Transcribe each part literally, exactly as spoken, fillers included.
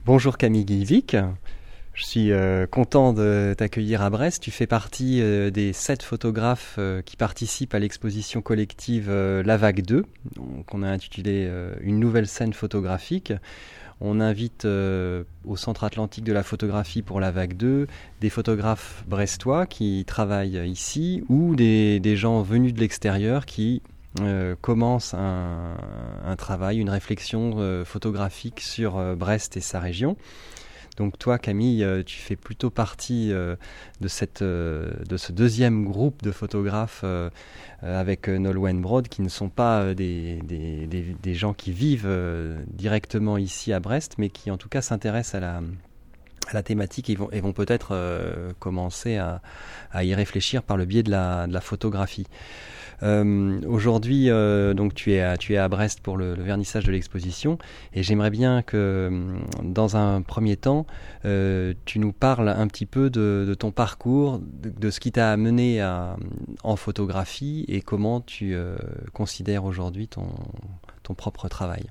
Bonjour Camille Guilvic, je suis euh, content de t'accueillir à Brest. Tu fais partie euh, des sept photographes euh, qui participent à l'exposition collective euh, La Vague deux, qu'on a intitulée euh, Une nouvelle scène photographique. On invite euh, au Centre Atlantique de la photographie pour La Vague deux des photographes brestois qui travaillent ici ou des, des gens venus de l'extérieur qui Euh, commence un, un travail, une réflexion euh, photographique sur euh, Brest et sa région. Donc toi Camille, euh, tu fais plutôt partie euh, de, cette, euh, de ce deuxième groupe de photographes euh, euh, avec euh, Nolwenn Broad qui ne sont pas euh, des, des, des, des gens qui vivent euh, directement ici à Brest, mais qui en tout cas s'intéressent à la, à la thématique et vont, et vont peut-être euh, commencer à, à y réfléchir par le biais de la, de la photographie. Euh, aujourd'hui, euh, donc tu es, à, tu es à Brest pour le, le vernissage de l'exposition et j'aimerais bien que, dans un premier temps, euh, tu nous parles un petit peu de, de ton parcours, de, de ce qui t'a amené à, en photographie et comment tu euh, considères aujourd'hui ton, ton propre travail.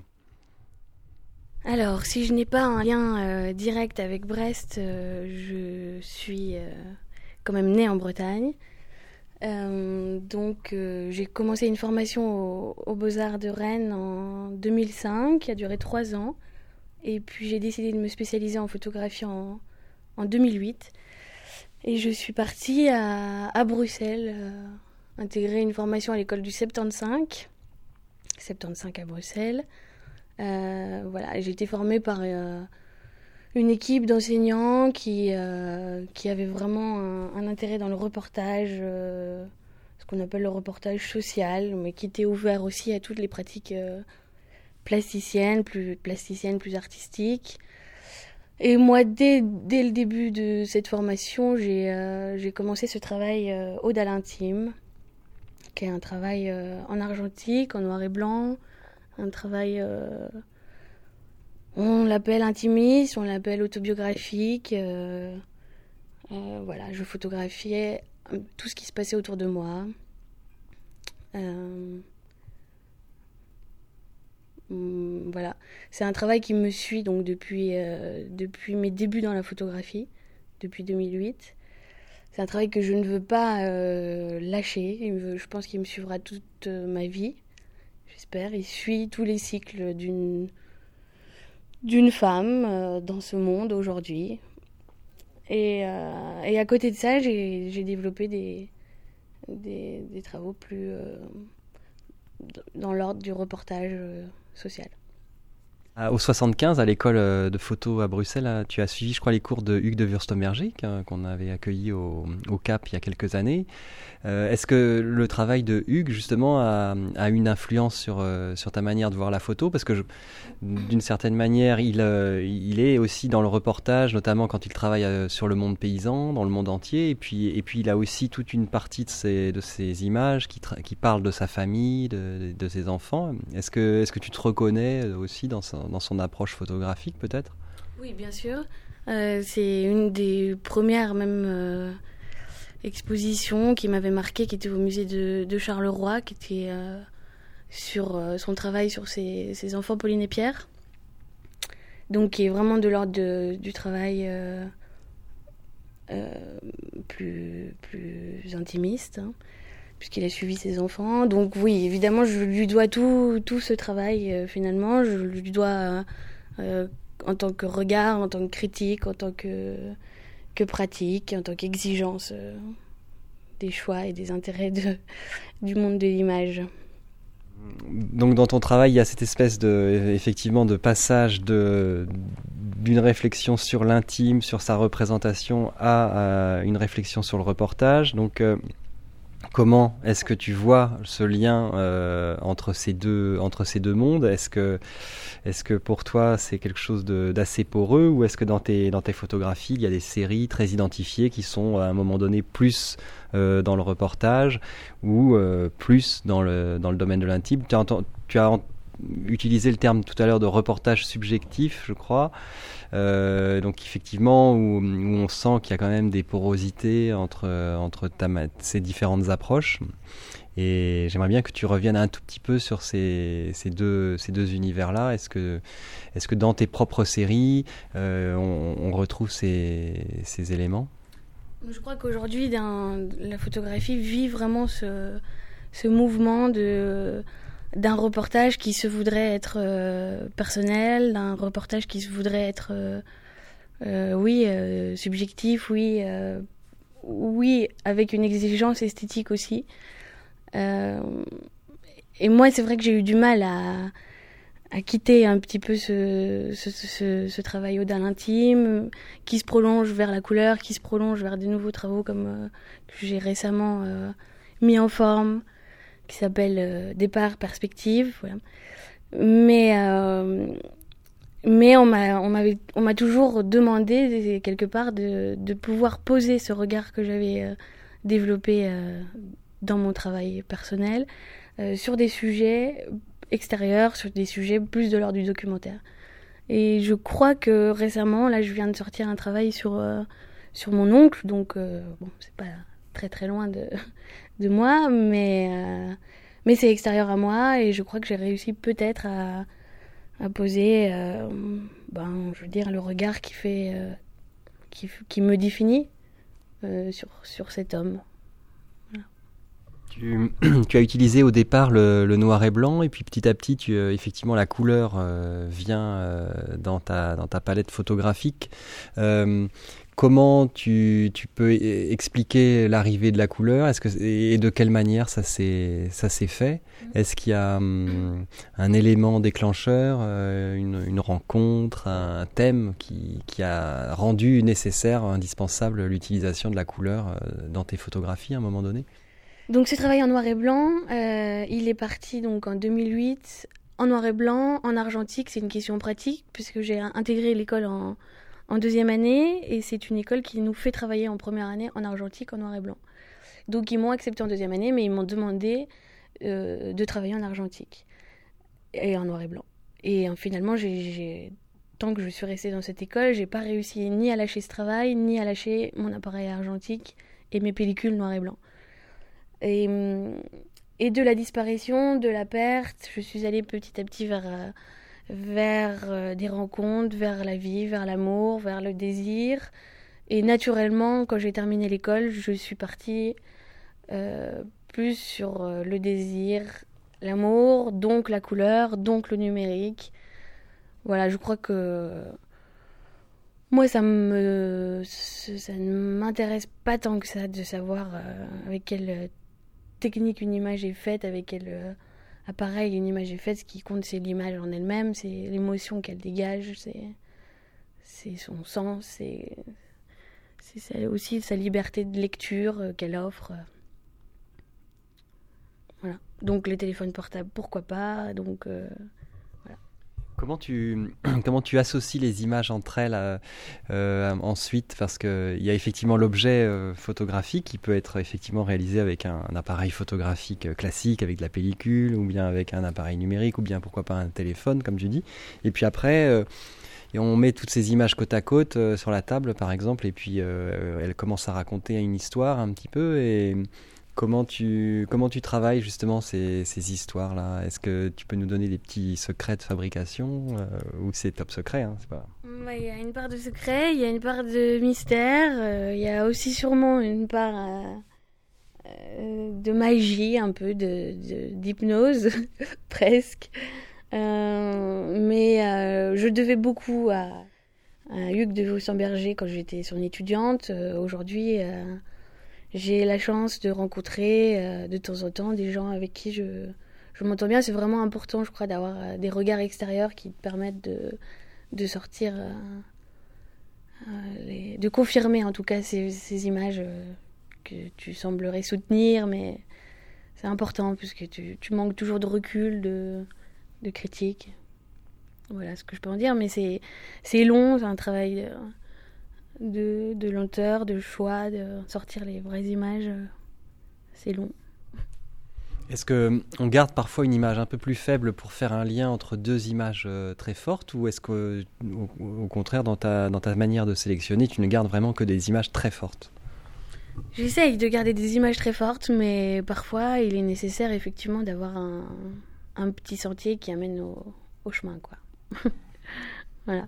Alors, si je n'ai pas un lien euh, direct avec Brest, euh, je suis euh, quand même née en Bretagne. Euh, donc euh, j'ai commencé une formation au, aux Beaux-Arts de Rennes en deux mille cinq, qui a duré trois ans. Et puis j'ai décidé de me spécialiser en photographie en, en deux mille huit. Et je suis partie à, à Bruxelles, euh, intégrer une formation à l'école du soixante-quinze. soixante-quinze à Bruxelles. Euh, voilà, j'ai été formée par euh, une équipe d'enseignants qui, euh, qui avait vraiment un, un intérêt dans le reportage, euh, ce qu'on appelle le reportage social, mais qui était ouvert aussi à toutes les pratiques euh, plasticiennes, plus plasticiennes, plus artistiques. Et moi, dès, dès le début de cette formation, j'ai, euh, j'ai commencé ce travail euh, Ode à l'intime, qui est un travail euh, en argentique, en noir et blanc, un travail... Euh, On l'appelle intimiste, on l'appelle autobiographique. Euh, euh, voilà, je photographiais tout ce qui se passait autour de moi. Euh, voilà, c'est un travail qui me suit donc depuis, euh, depuis mes débuts dans la photographie, depuis deux mille huit. C'est un travail que je ne veux pas euh, lâcher. Je pense qu'il me suivra toute ma vie, j'espère. Il suit tous les cycles d'une... d'une femme euh, dans ce monde aujourd'hui. Et, euh, et à côté de ça, j'ai, j'ai développé des, des, des travaux plus euh, dans l'ordre du reportage euh, social. Au soixante-quinze, à l'école de photo à Bruxelles, tu as suivi, je crois, les cours de Hugues de Wurstemergic, qu'on avait accueilli au, au Cap il y a quelques années. Euh, est-ce que le travail de Hugues, justement, a, a une influence sur, euh, sur ta manière de voir la photo ? Parce que, je, d'une certaine manière, il, euh, il est aussi dans le reportage, notamment quand il travaille euh, sur le monde paysan, dans le monde entier. Et puis, et puis il a aussi toute une partie de ses, de ses images qui, tra- qui parlent de sa famille, de, de ses enfants. Est-ce que, est-ce que tu te reconnais aussi dans ça ? Dans son approche photographique, peut-être ? Oui, bien sûr. Euh, c'est une des premières même euh, expositions qui m'avait marquée, qui était au musée de, de Charleroi, qui était euh, sur euh, son travail sur ses, ses enfants Pauline et Pierre. Donc, qui est vraiment de l'ordre de, du travail euh, euh, plus, plus intimiste, hein, puisqu'il a suivi ses enfants. Donc oui, évidemment, je lui dois tout, tout ce travail, euh, finalement. Je lui dois, euh, euh, en tant que regard, en tant que critique, en tant que, que pratique, en tant qu'exigence euh, des choix et des intérêts de, du monde de l'image. Donc dans ton travail, il y a cette espèce de, effectivement, de passage de, d'une réflexion sur l'intime, sur sa représentation, à, à une réflexion sur le reportage. Donc... Euh, Comment est-ce que tu vois ce lien euh, entre ces deux entre ces deux mondes ? Est-ce que est-ce que pour toi c'est quelque chose de, d'assez poreux, ou est-ce que dans tes dans tes photographies il y a des séries très identifiées qui sont à un moment donné plus euh, dans le reportage ou euh, plus dans le dans le domaine de l'intime ? Tu as, tu as utilisé le terme tout à l'heure de reportage subjectif, je crois. Euh, donc effectivement, où, où on sent qu'il y a quand même des porosités entre, entre ta, ces différentes approches. Et j'aimerais bien que tu reviennes un tout petit peu sur ces, ces, deux, ces deux univers-là. Est-ce que, est-ce que dans tes propres séries, euh, on, on retrouve ces, ces éléments ? Je crois qu'aujourd'hui, dans, la photographie vit vraiment ce, ce mouvement de, d'un reportage qui se voudrait être euh, personnel, d'un reportage qui se voudrait être, euh, euh, oui, euh, subjectif, oui, euh, oui, avec une exigence esthétique aussi. Euh, et moi, c'est vrai que j'ai eu du mal à, à quitter un petit peu ce, ce, ce, ce travail au dans l'intime, qui se prolonge vers la couleur, qui se prolonge vers des nouveaux travaux comme euh, que j'ai récemment euh, mis en forme, qui s'appelle euh, Départ, Perspective. Voilà. Mais, euh, mais on m'a, on m'avait, on m'a toujours demandé, quelque part, de, de pouvoir poser ce regard que j'avais euh, développé euh, dans mon travail personnel, euh, sur des sujets extérieurs, sur des sujets plus de l'ordre du documentaire. Et je crois que récemment, là, je viens de sortir un travail sur, euh, sur mon oncle, donc euh, bon, c'est pas très très loin de, de moi, mais, euh, mais c'est extérieur à moi, et je crois que j'ai réussi peut-être à, à poser, euh, ben, je veux dire, le regard qui fait, euh, qui, qui me définit euh, sur, sur cet homme. Tu, tu as utilisé au départ le, le noir et blanc, et puis petit à petit, tu, euh, effectivement, la couleur euh, vient euh, dans, ta, dans ta palette photographique. Euh, comment tu, tu peux expliquer l'arrivée de la couleur ? Est-ce que, et de quelle manière ça s'est, ça s'est fait ? Est-ce qu'il y a hum, un élément déclencheur, euh, une, une rencontre, un thème qui, qui a rendu nécessaire, indispensable, l'utilisation de la couleur euh, dans tes photographies à un moment donné ? Donc ce travail en noir et blanc, euh, il est parti donc en deux mille huit en noir et blanc, en argentique. C'est une question pratique puisque j'ai intégré l'école en, en deuxième année, et c'est une école qui nous fait travailler en première année en argentique, en noir et blanc. Donc ils m'ont accepté en deuxième année, mais ils m'ont demandé euh, de travailler en argentique et en noir et blanc. Et euh, finalement, j'ai, j'ai, tant que je suis restée dans cette école, j'ai pas réussi ni à lâcher ce travail, ni à lâcher mon appareil argentique et mes pellicules noir et blanc. Et, et de la disparition, de la perte, je suis allée petit à petit vers, vers des rencontres, vers la vie, vers l'amour, vers le désir. Et naturellement, quand j'ai terminé l'école, je suis partie euh, plus sur le désir, l'amour, donc la couleur, donc le numérique. Voilà, je crois que moi, ça me, ça ne m'intéresse pas tant que ça de savoir euh, avec quelle technique une image est faite, avec quel euh, appareil une image est faite. Ce qui compte, c'est l'image en elle-même, c'est l'émotion qu'elle dégage, c'est, c'est son sens, c'est, c'est aussi sa liberté de lecture euh, qu'elle offre. Voilà. Donc les téléphones portables, pourquoi pas. Donc euh, voilà. Comment tu, comment tu associes les images entre elles euh, euh, ensuite ? Parce qu'il y a effectivement l'objet euh, photographique qui peut être effectivement réalisé avec un, un appareil photographique classique, avec de la pellicule, ou bien avec un appareil numérique, ou bien pourquoi pas un téléphone, comme tu dis. Et puis après, euh, et on met toutes ces images côte à côte euh, sur la table, par exemple, et puis euh, elles commencent à raconter une histoire un petit peu. Et Comment tu, comment tu travailles justement ces, ces histoires-là ? Est-ce que tu peux nous donner des petits secrets de fabrication euh, ou c'est top secret hein, c'est pas... Bah, y a une part de secret, il y a une part de mystère, il euh, y a aussi sûrement une part euh, euh, de magie, un peu de, de, d'hypnose, presque. Euh, mais euh, je devais beaucoup à, à Hugues de Vaux-Samberger quand j'étais son étudiante. Euh, aujourd'hui... Euh, J'ai la chance de rencontrer euh, de temps en temps des gens avec qui je, je m'entends bien. C'est vraiment important, je crois, d'avoir euh, des regards extérieurs qui te permettent de, de sortir, euh, euh, les, de confirmer en tout cas ces, ces images euh, que tu semblerais soutenir. Mais c'est important puisque tu, tu manques toujours de recul, de, de critique. Voilà ce que je peux en dire. Mais c'est, c'est long, c'est un travail... De, De, de lenteur, de choix, de sortir les vraies images, c'est long. Est-ce qu'on garde parfois une image un peu plus faible pour faire un lien entre deux images euh, très fortes, ou est-ce qu'au au, au contraire, dans ta, dans ta manière de sélectionner, tu ne gardes vraiment que des images très fortes? J'essaye de garder des images très fortes, mais parfois il est nécessaire effectivement d'avoir un, un petit sentier qui amène au, au chemin, quoi. Voilà.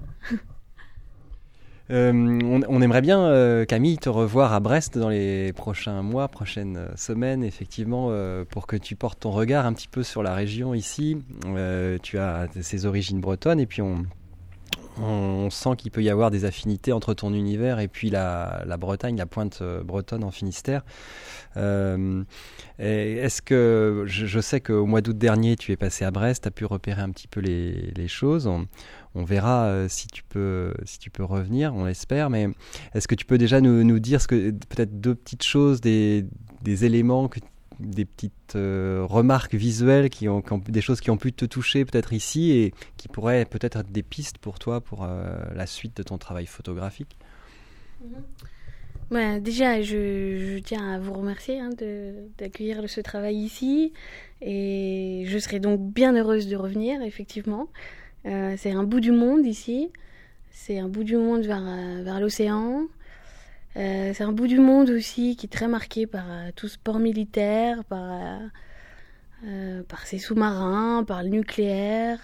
Euh, on, on aimerait bien, euh, Camille, te revoir à Brest dans les prochains mois, prochaines semaines, effectivement, euh, pour que tu portes ton regard un petit peu sur la région ici. Euh, tu as ces origines bretonnes, et puis on, on, on sent qu'il peut y avoir des affinités entre ton univers et puis la, la Bretagne, la pointe bretonne en Finistère. Euh, est-ce que je, je sais qu'au mois d'août dernier, tu es passé à Brest, tu as pu repérer un petit peu les, les choses. On, on verra euh, si tu peux, si tu peux revenir, on l'espère. Mais est-ce que tu peux déjà nous, nous dire ce que, peut-être deux petites choses, des, des éléments, que, des petites euh, remarques visuelles, qui ont, qui ont, des choses qui ont pu te toucher peut-être ici et qui pourraient peut-être être des pistes pour toi pour euh, la suite de ton travail photographique? Mmh. Ouais, déjà, je, je tiens à vous remercier hein, de, d'accueillir ce travail ici, et je serai donc bien heureuse de revenir, effectivement. Euh, c'est un bout du monde ici, c'est un bout du monde vers, vers l'océan, euh, c'est un bout du monde aussi qui est très marqué par euh, tout sport militaire, par, euh, euh, par ses sous-marins, par le nucléaire,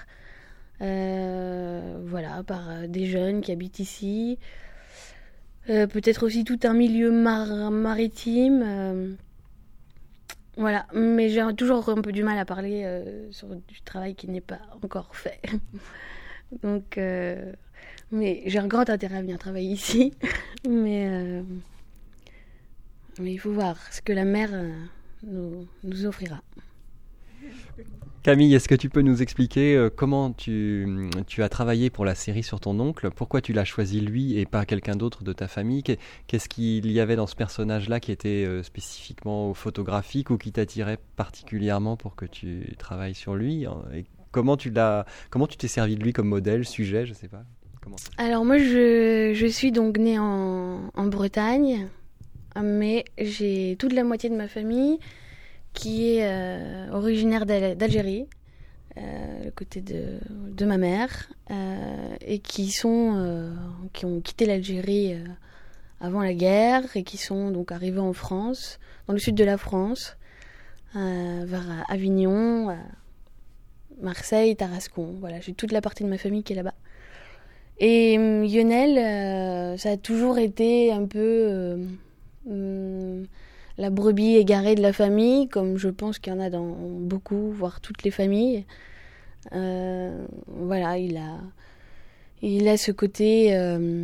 euh, voilà, par euh, des jeunes qui habitent ici. Euh, peut-être aussi tout un milieu mar- maritime. Euh, voilà, mais j'ai toujours un peu du mal à parler euh, sur du travail qui n'est pas encore fait. Donc, euh, mais j'ai un grand intérêt à venir travailler ici. mais, euh, mais il faut voir ce que la mer euh, nous, nous offrira. Camille, est-ce que tu peux nous expliquer euh, comment tu, tu as travaillé pour la série sur ton oncle? Pourquoi tu l'as choisi lui et pas quelqu'un d'autre de ta famille? Qu'est-ce qu'il y avait dans ce personnage-là qui était euh, spécifiquement photographique ou qui t'attirait particulièrement pour que tu travailles sur lui? Et comment tu l'as, comment tu t'es servi de lui comme modèle, sujet, je sais pas. Comment ça... Alors moi, je, je suis donc née en, en Bretagne, mais j'ai toute la moitié de ma famille qui est euh, originaire d'Al- d'Algérie, euh, le côté de, de ma mère, euh, et qui sont euh, qui ont quitté l'Algérie euh, avant la guerre et qui sont donc arrivés en France, dans le sud de la France, euh, vers Avignon, euh, Marseille, Tarascon. Voilà, j'ai toute la partie de ma famille qui est là-bas. Et euh, Lionel, euh, ça a toujours été un peu euh, hum, la brebis égarée de la famille, comme je pense qu'il y en a dans beaucoup, voire toutes les familles. Euh, voilà, il a, il a ce côté euh,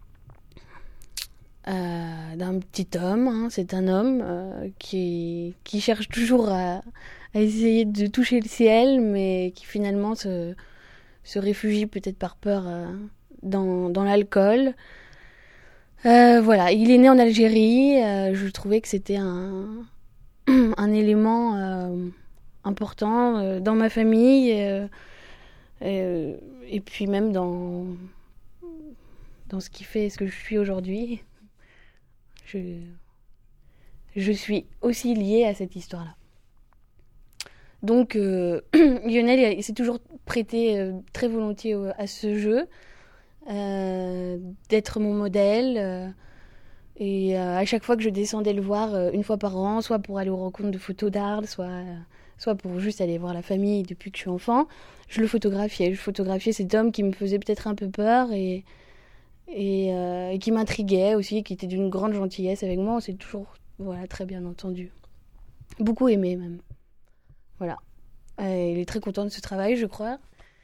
euh, d'un petit homme. Hein, c'est un homme euh, qui, qui cherche toujours à, à essayer de toucher le ciel, mais qui finalement se, se réfugie peut-être par peur euh, dans, dans l'alcool. Euh, voilà, il est né en Algérie. Euh, je trouvais que c'était un, un élément euh, important euh, dans ma famille euh, euh, et puis même dans, dans ce qui fait ce que je suis aujourd'hui. Je, je suis aussi liée à cette histoire-là. Donc, euh, Lionel il s'est toujours prêté euh, très volontiers euh, à ce jeu. Euh, d'être mon modèle euh, et euh, à chaque fois que je descendais le voir euh, une fois par an, soit pour aller aux rencontres de photos d'Arles, soit, euh, soit pour juste aller voir la famille depuis que je suis enfant, je le photographiais. Je photographiais cet homme qui me faisait peut-être un peu peur et, et, euh, et qui m'intriguait aussi, qui était d'une grande gentillesse avec moi. On s'est toujours voilà, très bien entendu. Beaucoup aimé même. Voilà. Euh, il est très content de ce travail, je crois.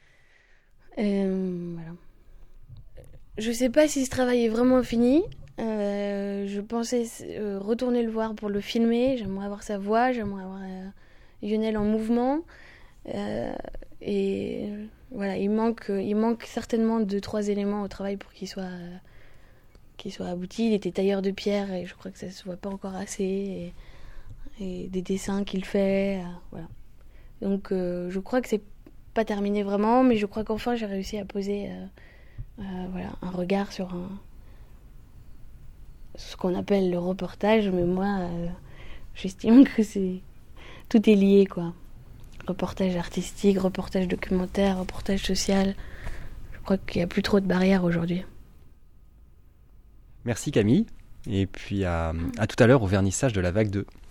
Euh, voilà. Je sais pas si ce travail est vraiment fini. Euh, je pensais euh, retourner le voir pour le filmer. J'aimerais avoir sa voix, j'aimerais avoir euh, Lionel en mouvement. Euh, et voilà, il manque, il manque certainement deux, trois éléments au travail pour qu'il soit, euh, qu'il soit abouti. Il était tailleur de pierre et je crois que ça se voit pas encore assez. Et, et des dessins qu'il fait, euh, voilà. Donc euh, je crois que c'est pas terminé vraiment, mais je crois qu'enfin j'ai réussi à poser. Euh, Euh, voilà, un regard sur un, ce qu'on appelle le reportage, mais moi, euh, j'estime que c'est, tout est lié, quoi. Reportage artistique, reportage documentaire, reportage social. Je crois qu'il n'y a plus trop de barrières aujourd'hui. Merci Camille, et puis à, à tout à l'heure au vernissage de la vague deux.